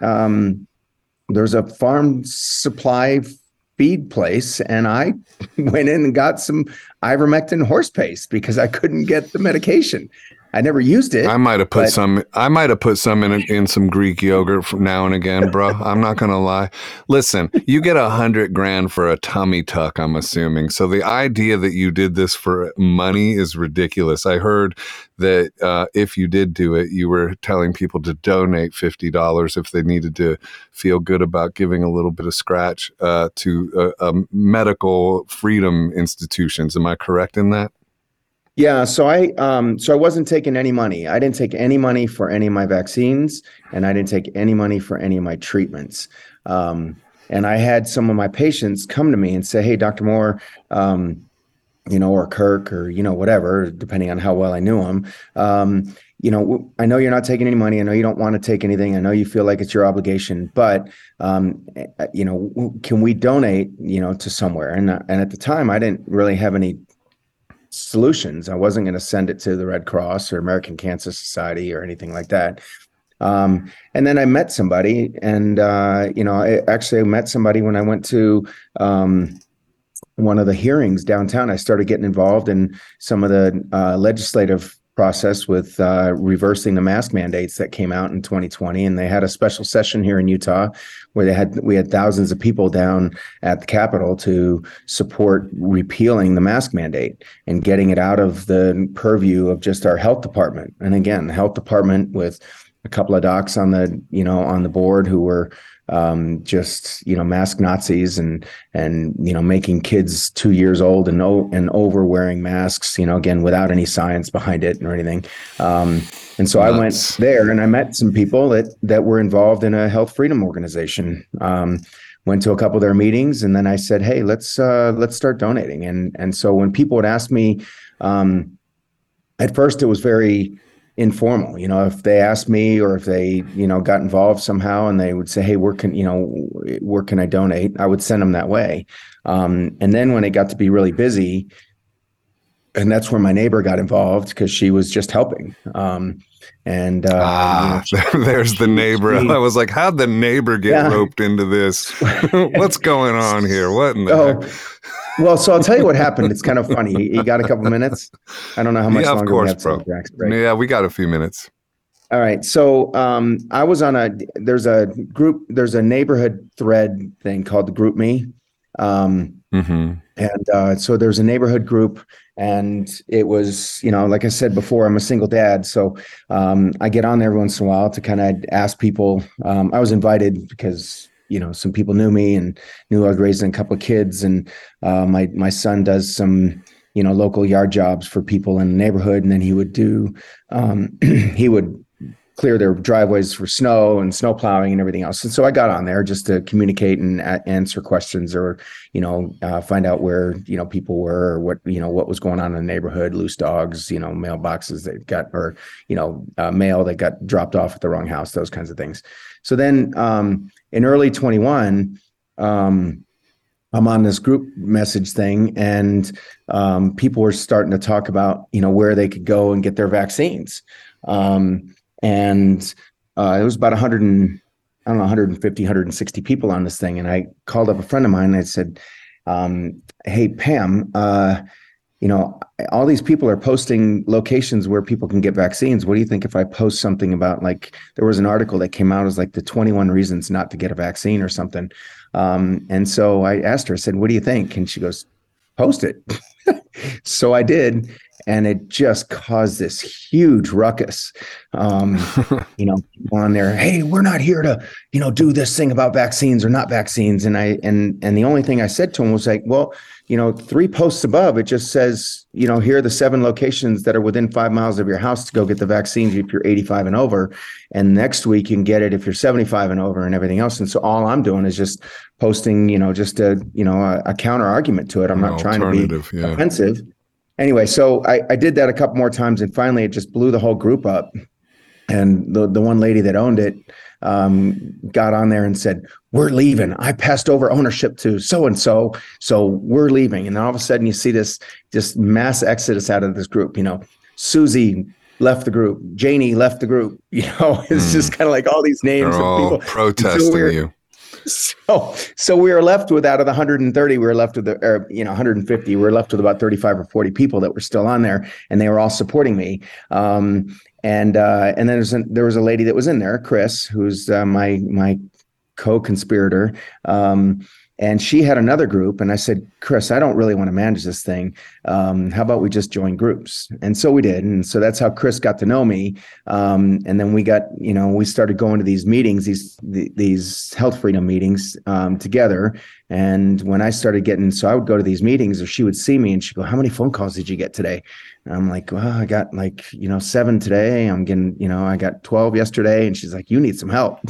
um, there's a farm supply feed place, and I went in and got some ivermectin horse paste because I couldn't get the medication. I never used it. I might have put but, some. I might have put some in in some Greek yogurt from now and again, bro. I'm not gonna lie. Listen, you get a hundred grand for a tummy tuck, I'm assuming. So the idea that you did this for money is ridiculous. I heard that uh, if you did do it, you were telling people to donate fifty dollars if they needed to feel good about giving a little bit of scratch uh, to uh, um, medical freedom institutions. Am I correct in that? Yeah, so I um so I wasn't taking any money. I didn't take any money for any of my vaccines, and I didn't take any money for any of my treatments. Um, and I had some of my patients come to me and say, "Hey, Doctor Moore, um, you know, or Kirk, or, you know, whatever, depending on how well I knew him. Um, you know, I know you're not taking any money. I know you don't want to take anything. I know you feel like it's your obligation, but, um, you know, can we donate, you know, to somewhere?" And and at the time, I didn't really have any solutions. I wasn't going to send it to the Red Cross or American Cancer Society or anything like that. Um, and then I met somebody, and, uh, you know, I actually met somebody when I went to um, one of the hearings downtown. I started getting involved in some of the uh, legislative process with uh, reversing the mask mandates that came out in twenty twenty. And they had a special session here in Utah where they had we had thousands of people down at the Capitol to support repealing the mask mandate and getting it out of the purview of just our health department. And again, the health department with a couple of docs on the, you know, on the board who were um, just, you know, mask Nazis and, and, you know, making kids two years old and, o- and over wearing masks, you know, again, without any science behind it or anything. Um, and so Nuts. I went there and I met some people that, that were involved in a health freedom organization. Um, went to a couple of their meetings, and then I said, "Hey, let's, uh, let's start donating." And, and so when people would ask me, um, at first it was very informal, you know, if they asked me or if they, you know, got involved somehow and they would say, "Hey, where can, you know, where can I donate?" I would send them that way. Um, and then when it got to be really busy, and that's where my neighbor got involved because she was just helping. Um, and uh, ah, you know, she, there's the neighbor. She, I was like, how'd the neighbor get yeah. roped into this? What's going on here? What in the oh, heck? Well, so I'll tell you what happened. It's kind of funny. You got a couple minutes? I don't know how much yeah, longer of course, we have. bro. Right? Yeah, we got a few minutes. All right. So um, I was on a, there's a group, there's a neighborhood thread thing called the Group Me. Um, mm-hmm. And uh, so there's a neighborhood group, and it was, you know, like I said before, I'm a single dad. So um, I get on there every once in a while to kind of ask people. Um, I was invited because, you know, some people knew me and knew I was raising a couple of kids. And uh, my, my son does some, you know, local yard jobs for people in the neighborhood. And then he would do, um, he would clear their driveways for snow and snow plowing and everything else. And so I got on there just to communicate and a- answer questions, or, you know, uh, find out where, you know, people were, or what, you know, what was going on in the neighborhood, loose dogs, you know, mailboxes that got, or, you know, uh, mail that got dropped off at the wrong house, those kinds of things. So then um, in early twenty-one, um, I'm on this group message thing, and um, people were starting to talk about, you know, where they could go and get their vaccines. Um, and uh, it was about one hundred and I don't know, one hundred fifty, one hundred sixty people on this thing. And I called up a friend of mine and I said, um, hey, Pam, uh, you know, all these people are posting locations where people can get vaccines. What do you think if I post something about, like, there was an article that came out as like the twenty-one reasons not to get a vaccine or something. Um, and so I asked her, I said, what do you think? And she goes, post it. So I did. And it just caused this huge ruckus. Um, you know, people on there, hey, we're not here to, you know, do this thing about vaccines or not vaccines. And I, and, and the only thing I said to him was like, well, you know, three posts above, it just says, you know, here are the seven locations that are within five miles of your house to go get the vaccines if you're eighty-five and over. And next week you can get it if you're seventy-five and over and everything else. And so all I'm doing is just posting, you know, just a, you know, a, a counter argument to it. I'm An not trying to be yeah. offensive. Anyway, so I, I did that a couple more times, and finally it just blew the whole group up. And the the one lady that owned it um, got on there and said, we're leaving. I passed over ownership to so-and-so, so we're leaving. And then all of a sudden you see this, this mass exodus out of this group. You know, Susie left the group. Janie left the group. You know, it's mm. just kind of like all these names They're of all people. protesting so you. So, so we were left with, out of the one hundred thirty, we were left with, the, or, you know, one hundred fifty, we were left with about thirty-five or forty people that were still on there, and they were all supporting me. Um, and, uh, and then there's a, there was a lady that was in there, Chris, who's uh, my, my co-conspirator. Um, and she had another group, and I said, Chris, I don't really want to manage this thing. Um, how about we just join groups? And so we did. And so that's how Chris got to know me. Um, and then we got, you know, we started going to these meetings, these, the, these health freedom meetings um, together. And when I started getting, so I would go to these meetings, or she would see me and she'd go, how many phone calls did you get today? And I'm like, well, I got like, you know, seven today. I'm getting, you know, I got twelve yesterday. And she's like, you need some help.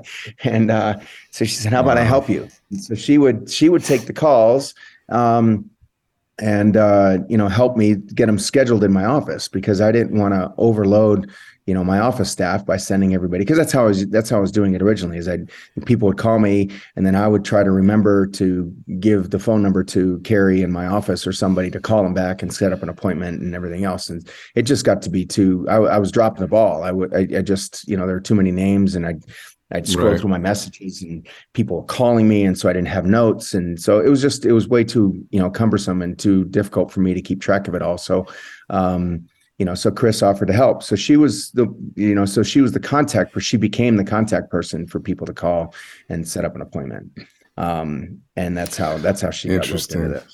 And uh, so she said, how about wow. I help you? And so she would, she would take the calls um, and, uh, you know, help me get them scheduled in my office, because I didn't want to overload, you know, my office staff by sending everybody, because that's how I was, that's how I was doing it originally, is I, people would call me, and then I would try to remember to give the phone number to Carrie in my office or somebody to call them back and set up an appointment and everything else. And it just got to be too, I, I was dropping the ball. I would, I, I just, you know, there were too many names, and I, I'd scroll right. through my messages and people calling me. And so I didn't have notes. And so it was just, it was way too, you know, cumbersome and too difficult for me to keep track of it all. So, um, you know, so Chris offered to help. So she was the, you know, so she was the contact, but she became the contact person for people to call and set up an appointment. Um, and that's how, that's how she got looked into this.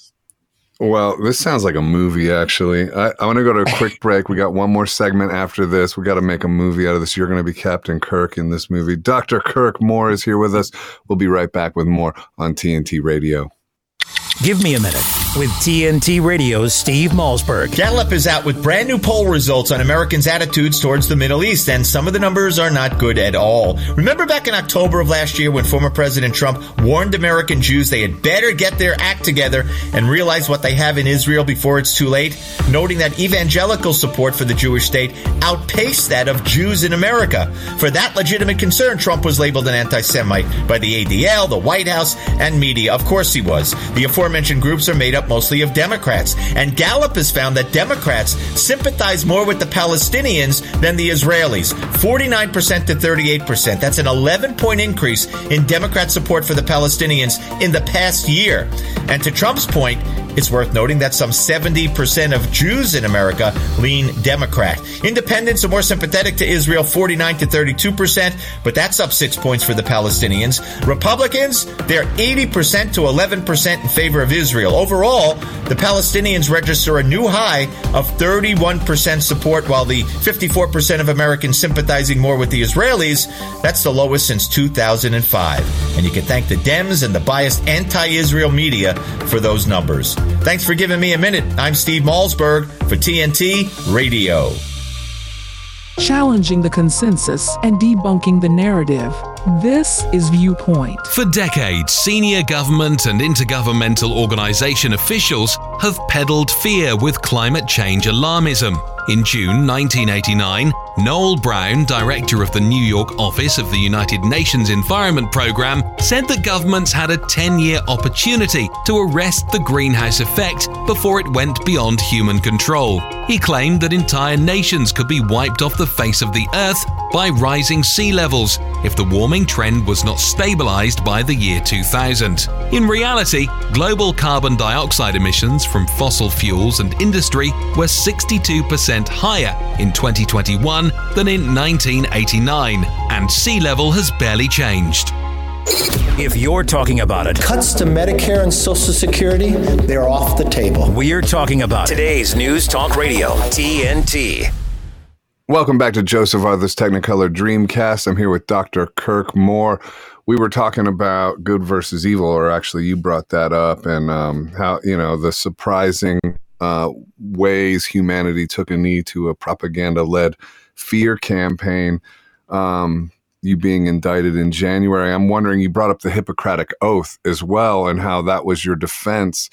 Well, this sounds like a movie, actually. I, I want to go to a quick break. We got one more segment after this. We got to make a movie out of this. You're going to be Captain Kirk in this movie. Doctor Kirk Moore is here with us. We'll be right back with more on T N T Radio. Give me a minute with T N T Radio's Steve Malzberg. Gallup is out with brand new poll results on Americans' attitudes towards the Middle East, and some of the numbers are not good at all. Remember back in October of last year when former President Trump warned American Jews they had better get their act together and realize what they have in Israel before it's too late, noting that evangelical support for the Jewish state outpaced that of Jews in America. For that legitimate concern, Trump was labeled an anti-Semite by the A D L, the White House, and media. Of course he was. The aforementioned groups are made up mostly of Democrats, and Gallup has found that Democrats sympathize more with the Palestinians than the Israelis, forty-nine percent to thirty-eight percent. That's an eleven-point increase in Democrat support for the Palestinians in the past year. And to Trump's point, it's worth noting that some seventy percent of Jews in America lean Democrat. Independents are more sympathetic to Israel, forty-nine to thirty-two percent, but that's up six points for the Palestinians. Republicans, they're eighty percent to eleven percent in favor of Israel. Overall, the Palestinians register a new high of thirty-one percent support, while the fifty-four percent of Americans sympathizing more with the Israelis, that's the lowest since two thousand five. And you can thank the Dems and the biased anti-Israel media for those numbers. Thanks for giving me a minute. I'm Steve Malzberg for T N T Radio. Challenging the consensus and debunking the narrative. This is Viewpoint. For decades, senior government and intergovernmental organization officials have peddled fear with climate change alarmism. In June nineteen eighty-nine, Noel Brown, director of the New York office of the United Nations Environment Programme, said that governments had a ten-year opportunity to arrest the greenhouse effect before it went beyond human control. He claimed that entire nations could be wiped off the face of the earth by rising sea levels if the warming trend was not stabilized by the year two thousand. In reality, global carbon dioxide emissions from fossil fuels and industry were sixty-two percent higher in twenty twenty-one than in nineteen eighty-nine, and sea level has barely changed. If you're talking about it, cuts to Medicare and Social Security, they're off the table. We're talking about today's News Talk Radio, T N T. Welcome back to Joseph Arthur's Technicolor Dreamcast. I'm here with Doctor Kirk Moore. We were talking about good versus evil, or actually you brought that up, and um, how, you know, the surprising uh, ways humanity took a knee to a propaganda-led fear campaign. Um, you being indicted in January. I'm wondering, you brought up the Hippocratic Oath as well, and how that was your defense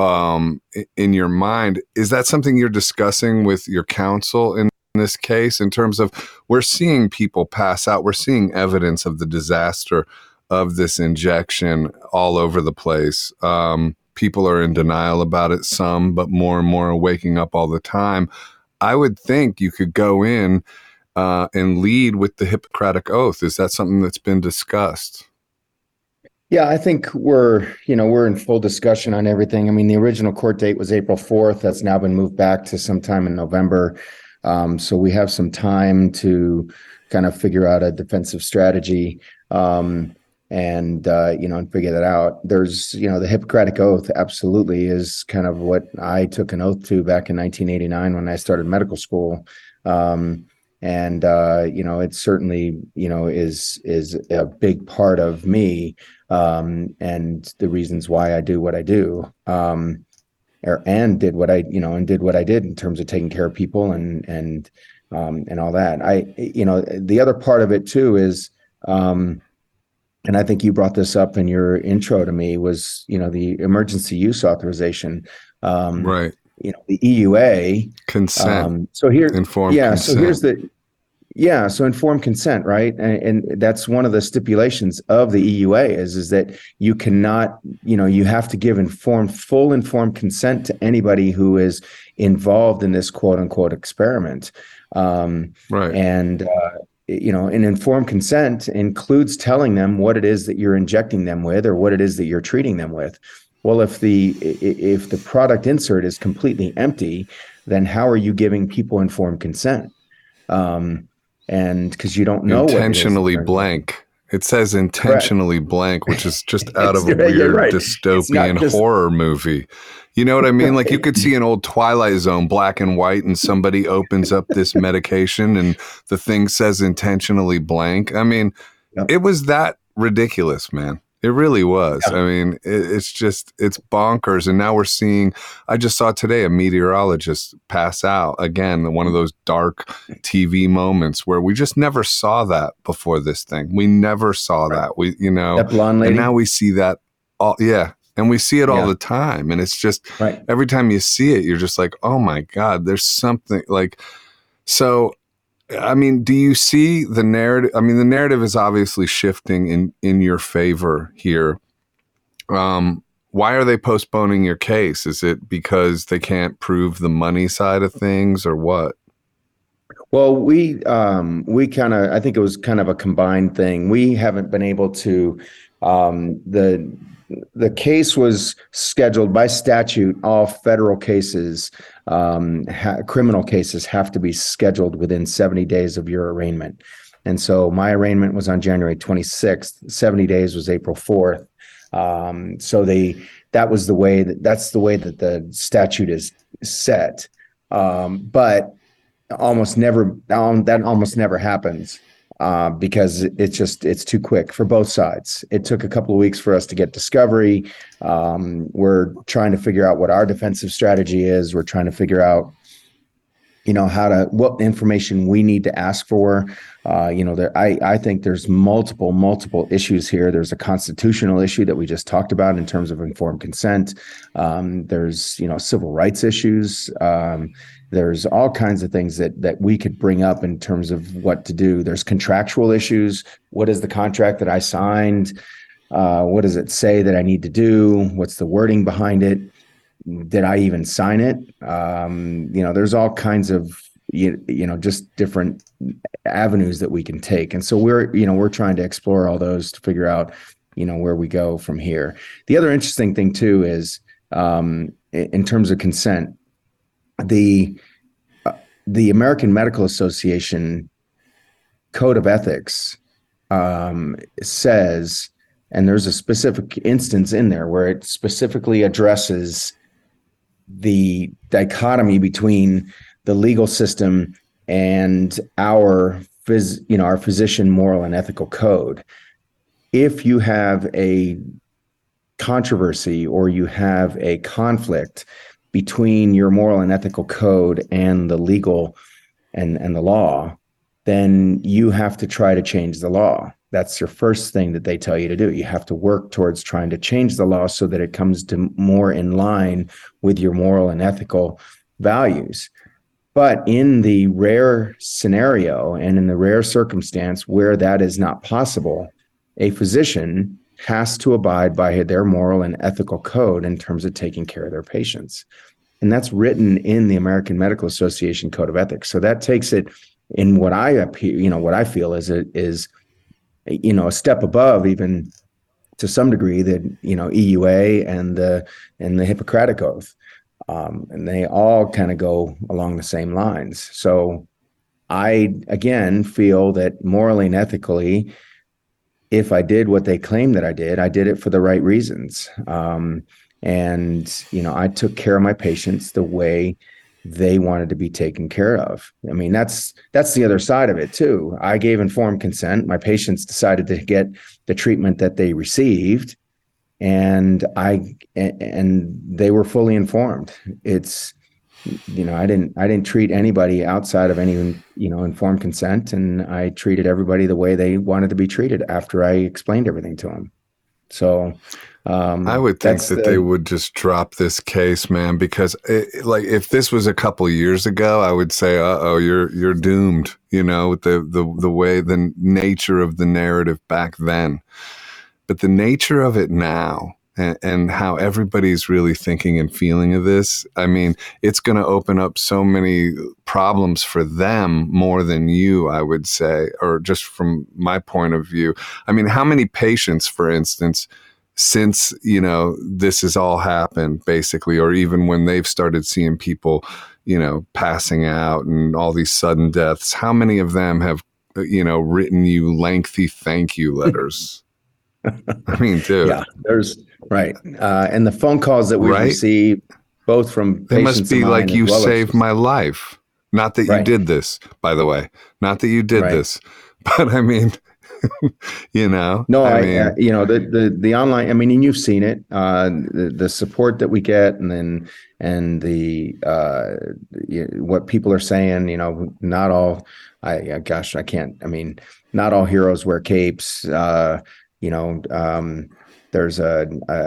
um, in your mind. Is that something you're discussing with your counsel in this case, in terms of, we're seeing people pass out, we're seeing evidence of the disaster of this injection all over the place. Um, people are in denial about it, some, but more and more are waking up all the time. I would think you could go in Uh, and lead with the Hippocratic Oath. Is that something that's been discussed? Yeah, I think we're, you know, we're in full discussion on everything. I mean, the original court date was April fourth. That's now been moved back to sometime in November. Um, so we have some time to kind of figure out a defensive strategy um, and, uh, you know, and figure that out. There's, you know, the Hippocratic Oath absolutely is kind of what I took an oath to back in nineteen eighty-nine when I started medical school. Um, And, uh, you know, it certainly, you know, is is a big part of me um, and the reasons why I do what I do um, or, and did what I, you know, and did what I did in terms of taking care of people and and um, and all that. I, you know, the other part of it, too, is um, and I think you brought this up in your intro to me was, you know, the emergency use authorization. Um, right. You know, the E U A consent. Um, so here, informed yeah. consent. So here's the, yeah. So informed consent, right? And, and that's one of the stipulations of the E U A is is that you cannot, you know, you have to give informed, full informed consent to anybody who is involved in this quote unquote experiment. Um, right. And uh, you know, an informed consent includes telling them what it is that you're injecting them with, or what it is that you're treating them with. Well, if the if the product insert is completely empty, then how are you giving people informed consent? Um, and because you don't know intentionally what it is. Blank. It says intentionally Correct. Blank, which is just out of a yeah, weird right. dystopian just, horror movie. You know what I mean? Like you could see an old Twilight Zone, black and white, and somebody opens up this medication and the thing says intentionally blank. I mean, yep. It was that ridiculous, man. It really was. Yeah. I mean, it, it's just, it's bonkers. And now we're seeing, I just saw today a meteorologist pass out again, one of those dark T V moments where we just never saw that before this thing. We never saw right. that. We, you know, that blonde lady. And now we see that all, yeah. And we see it all yeah. the time. And it's just, right. every time you see it, you're just like, oh my God, there's something like, so I mean, do you see the narrative? I mean, the narrative is obviously shifting in, in your favor here. Um, why are they postponing your case? Is it because they can't prove the money side of things, or what? Well, we um, we kind of, I think it was kind of a combined thing. We haven't been able to, um, the the case was scheduled by statute. All federal cases, um, ha- criminal cases have to be scheduled within seventy days of your arraignment. And so my arraignment was on January twenty-sixth. seventy days was April fourth. Um, so they, that was the way that, that's the way that the statute is set. Um, but almost never, um, that almost never happens. Uh, because it's just, it's too quick for both sides. It took a couple of weeks for us to get discovery. Um, we're trying to figure out what our defensive strategy is. We're trying to figure out, you know, how to, what information we need to ask for. Uh, you know, there, I, I think there's multiple, multiple issues here. There's a constitutional issue that we just talked about in terms of informed consent. Um, there's, you know, civil rights issues. Um, There's all kinds of things that that we could bring up in terms of what to do. There's contractual issues. What is the contract that I signed? Uh, what does it say that I need to do? What's the wording behind it? Did I even sign it? Um, you know, there's all kinds of you, you know, just different avenues that we can take. And so we're, you know, we're trying to explore all those to figure out, you know, where we go from here. The other interesting thing too is, um, in terms of consent, the, uh, the American Medical Association Code of Ethics, um, says, and there's a specific instance in there where it specifically addresses the dichotomy between the legal system and our phys, you know, our physician moral and ethical code. If you have a controversy or you have a conflict between your moral and ethical code and the legal and, and the law, then you have to try to change the law. That's your first thing that they tell you to do. You have to work towards trying to change the law so that it comes to more in line with your moral and ethical values. But in the rare scenario and in the rare circumstance where that is not possible, a physician has to abide by their moral and ethical code in terms of taking care of their patients. And that's written in the American Medical Association Code of Ethics. So that takes it in what I, you know, what I feel is it is, you know, a step above even to some degree that, you know, E U A and the, and the Hippocratic Oath. Um, and they all kind of go along the same lines. So I, again, feel that morally and ethically, if I did what they claim that I did, I did it for the right reasons. Um, and, you know, I took care of my patients the way they wanted to be taken care of. I mean, that's, that's the other side of it too. I gave informed consent. My patients decided to get the treatment that they received, and I, and they were fully informed. It's, you know, I didn't, I didn't treat anybody outside of any, you know, informed consent. And I treated everybody the way they wanted to be treated after I explained everything to them. So, um, I would think that the, they would just drop this case, man, because it, like if this was a couple of years ago, I would say, uh oh, you're, you're doomed, you know, with the, the, the way, the nature of the narrative back then, but the nature of it now, and, and how everybody's really thinking and feeling of this. I mean, it's going to open up so many problems for them more than you, I would say, or just from my point of view. I mean, how many patients, for instance, since, you know, this has all happened basically, or even when they've started seeing people, you know, passing out and all these sudden deaths, how many of them have, you know, written you lengthy thank you letters? I mean, dude. Yeah, there's right. Uh, and the phone calls that we right? receive, both from they patients must be of like, you well saved as, my life. Not that right. you did this, by the way. Not that you did right. this, but I mean, you know, no, I, I mean, uh, you know, the, the, the online, I mean, and you've seen it, uh, the, the support that we get, and then, and the, uh, you know, what people are saying, you know, not all, I, I, gosh, I can't, I mean, not all heroes wear capes, uh, you know, um, there's a,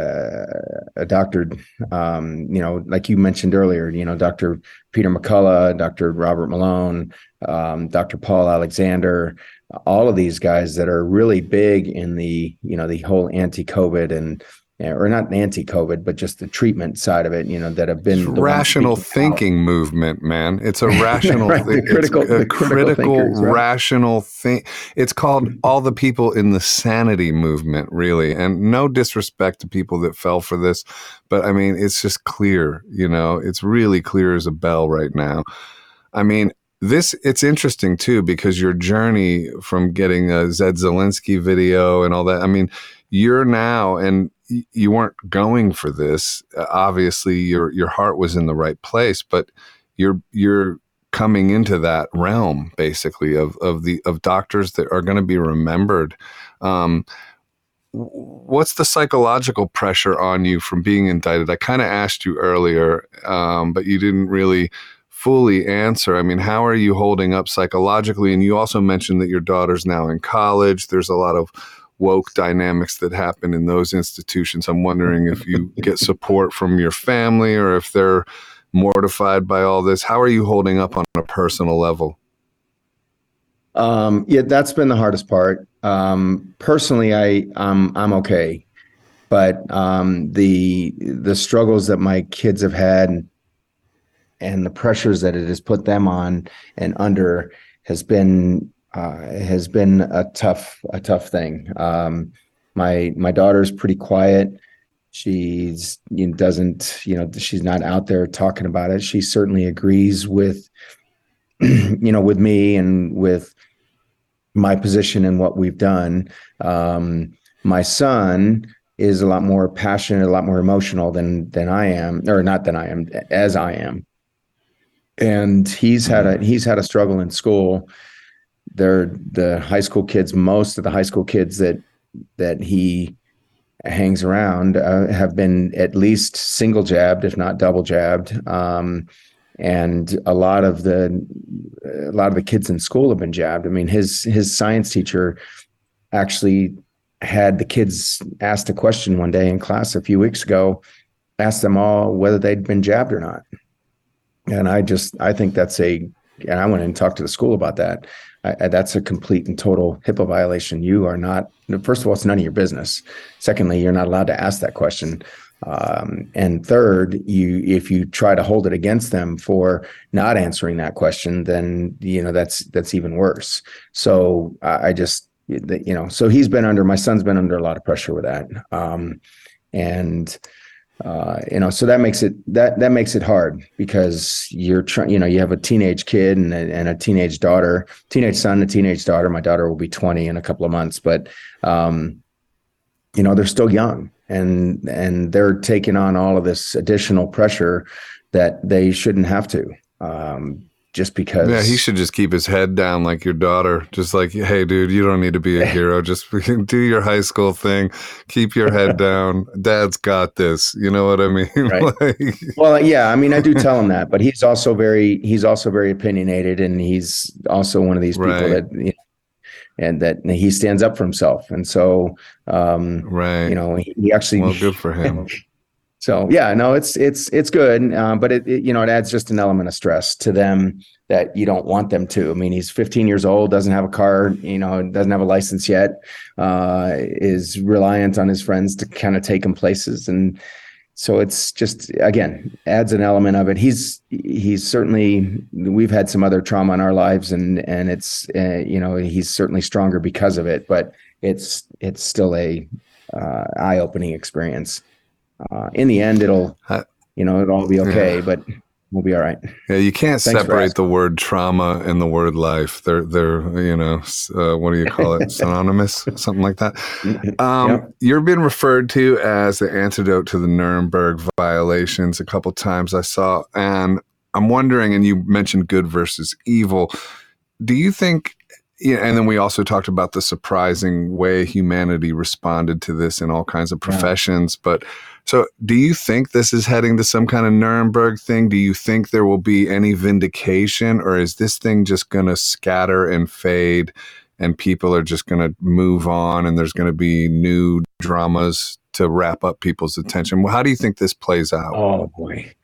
a, a doctor, um, you know, like you mentioned earlier, you know, Doctor Peter McCullough, Doctor Robert Malone, um, Doctor Paul Alexander, all of these guys that are really big in the, you know, the whole anti-COVID and, or not anti-COVID, but just the treatment side of it, you know, that have been the rational thinking out. movement, man. It's a rational, right, thing. critical, It's a critical, critical thinkers, right? rational thing. It's called all the people in the sanity movement, really. And no disrespect to people that fell for this, but I mean, it's just clear, you know, it's really clear as a bell right now. I mean, This, it's interesting too, because your journey from getting a Zed Zelensky video and all that, I mean, you're now, and you weren't going for this. Obviously your, your heart was in the right place, but you're, you're coming into that realm basically of, of the, of doctors that are going to be remembered. Um, what's the psychological pressure on you from being indicted? I kind of asked you earlier, um, but you didn't really fully answer. I mean, how are you holding up psychologically? And you also mentioned that your daughter's now in college. There's a lot of woke dynamics that happen in those institutions. I'm wondering if you get support from your family or if they're mortified by all this. How are you holding up on a personal level? Um, yeah, that's been the hardest part. Um, personally, I, um, I'm okay, but um, the the struggles that my kids have had, and the pressures that it has put them on and under has been uh, has been a tough a tough thing. Um, my my daughter's pretty quiet. She's you know, doesn't you know she's not out there talking about it. She certainly agrees with you know with me and with my position and what we've done. Um, my son is a lot more passionate, a lot more emotional than than I am, or not than I am, as I am. And he's had a he's had a struggle in school. They're the high school kids. Most of the high school kids that that he hangs around uh, have been at least single jabbed, if not double jabbed. Um, and a lot of the a lot of the kids in school have been jabbed. I mean, his his science teacher actually had the kids asked a question one day in class a few weeks ago, asked them all whether they'd been jabbed or not. And I just, I think that's a, and I went and talked to the school about that. I, I, that's a complete and total HIPAA violation. You are not, first of all, it's none of your business. Secondly, you're not allowed to ask that question. Um, and third, you, if you try to hold it against them for not answering that question, then, you know, that's, that's even worse. So I, I just, you know, so he's been under, my son's been under a lot of pressure with that. Um, and, uh, you know, so that makes it, that, that makes it hard because you're trying, you know, you have a teenage kid and a, and a teenage daughter, teenage son, a teenage daughter. My daughter will be twenty in a couple of months, but, um, you know, they're still young and, and they're taking on all of this additional pressure that they shouldn't have to. Um, Just because. Yeah, he should just keep his head down like your daughter. Just like, hey, dude, you don't need to be a hero. Just do your high school thing. Keep your head down. Dad's got this. You know what I mean? Right. like, well, yeah, I mean, I do tell him that, but he's also very, he's also very opinionated, and he's also one of these people right. that, you know, and that he stands up for himself. And so, um, right. you know, he, he actually. Well, good for him. So yeah, no, it's it's it's good, uh, but it, it you know it adds just an element of stress to them that you don't want them to. I mean, he's fifteen years old, doesn't have a car, you know, doesn't have a license yet, uh, is reliant on his friends to kind of take him places, and so it's just again adds an element of it. He's he's certainly we've had some other trauma in our lives, and and it's uh, you know he's certainly stronger because of it, but it's it's still a uh, eye-opening experience. Uh, in the end, it'll, you know, it'll all be okay, yeah. but we'll be all right. Yeah, you can't Thanks separate the word trauma and the word life. They're, they're, you know, uh, what do you call it? Synonymous, something like that. Um, yep. You're being referred to as the antidote to the Nuremberg violations a couple times I saw, and I'm wondering, and you mentioned good versus evil. Do you think? Yeah, and then we also talked about the surprising way humanity responded to this in all kinds of professions. Yeah. But so do you think this is heading to some kind of Nuremberg thing? Do you think there will be any vindication, or is this thing just going to scatter and fade and people are just going to move on and there's going to be new dramas to wrap up people's attention? How do you think this plays out? Oh, boy.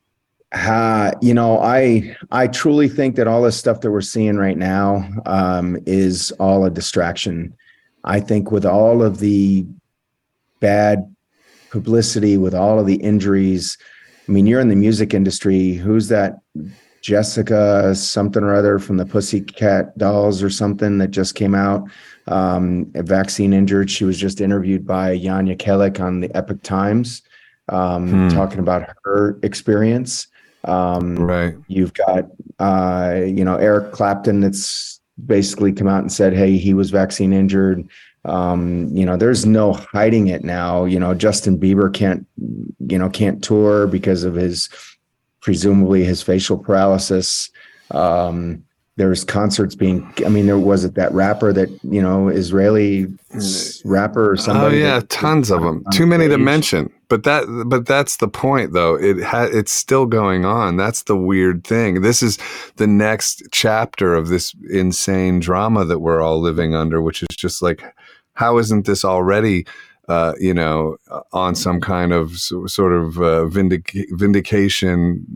Uh, you know, I I truly think that all this stuff that we're seeing right now um, is all a distraction. I think with all of the bad publicity, with all of the injuries, I mean, you're in the music industry. Who's that Jessica something or other from the Pussycat Dolls or something that just came out, um, a vaccine injured? She was just interviewed by Yanya Kellick on the Epoch Times, um, hmm. talking about her experience. Um, right. You've got, uh, you know, Eric Clapton that's basically come out and said, hey, he was vaccine injured. Um, you know, there's no hiding it now. You know, Justin Bieber can't, you know, can't tour because of his, presumably his facial paralysis. Um, there's concerts being, I mean, there was it that rapper that, you know, Israeli rapper or somebody. Oh yeah, that, tons of them. Too many to mention. But that, but that's the point, though. It ha- it's still going on. That's the weird thing. This is the next chapter of this insane drama that we're all living under, which is just like, how isn't this already, uh, you know, on some kind of so, sort of uh, vindic- vindication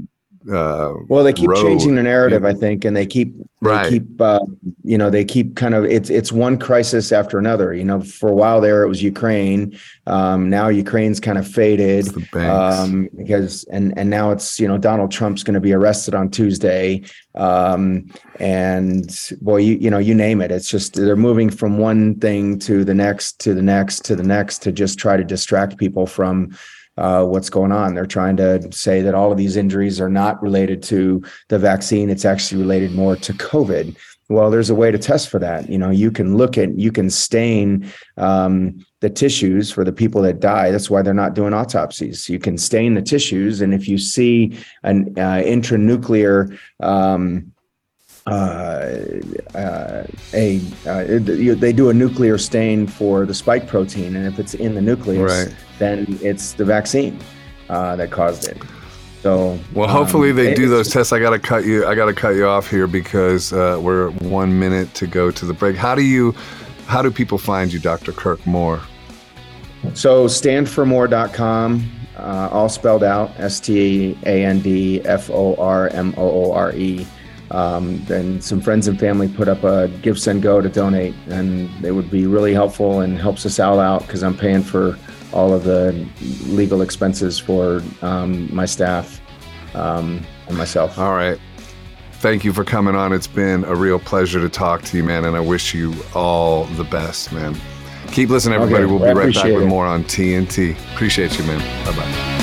Uh, well, they keep road. changing the narrative, I think, and they keep, they Right. keep, uh, you know, they keep kind of, it's, it's one crisis after another. You know, for a while there, it was Ukraine. Um, now Ukraine's kind of faded, It's the banks. um, because, and, and now it's, you know, Donald Trump's going to be arrested on Tuesday. Um, and boy, you, you know, you name it. It's just, they're moving from one thing to the next, to the next, to the next, to just try to distract people from Uh, what's going on. They're trying to say that all of these injuries are not related to the vaccine. It's actually related more to COVID. Well, there's a way to test for that. You know, you can look at, you can stain um, the tissues for the people that die. That's why they're not doing autopsies. You can stain the tissues. And if you see an uh, intranuclear um, uh, uh, a uh, they do a nuclear stain for the spike protein, and if it's in the nucleus, Right. then it's the vaccine uh, that caused it. So, Well, hopefully um, they do it's- those tests. I gotta cut you. I gotta cut you off here because uh, we're one minute to go to the break. How do you? How do people find you, Doctor Kirk Moore? So stand for more dot com, uh, all spelled out, S T A N D F O R M O O R E. Um, and some friends and family put up a Give, Send, Go to donate, and they would be really helpful and helps us all out because I'm paying for all of the legal expenses for um, my staff um, and myself. All right. Thank you for coming on. It's been a real pleasure to talk to you, man, and I wish you all the best, man. Keep listening, everybody. Okay, We'll I be right back appreciate with it. more on T N T. Appreciate you, man. Bye-bye.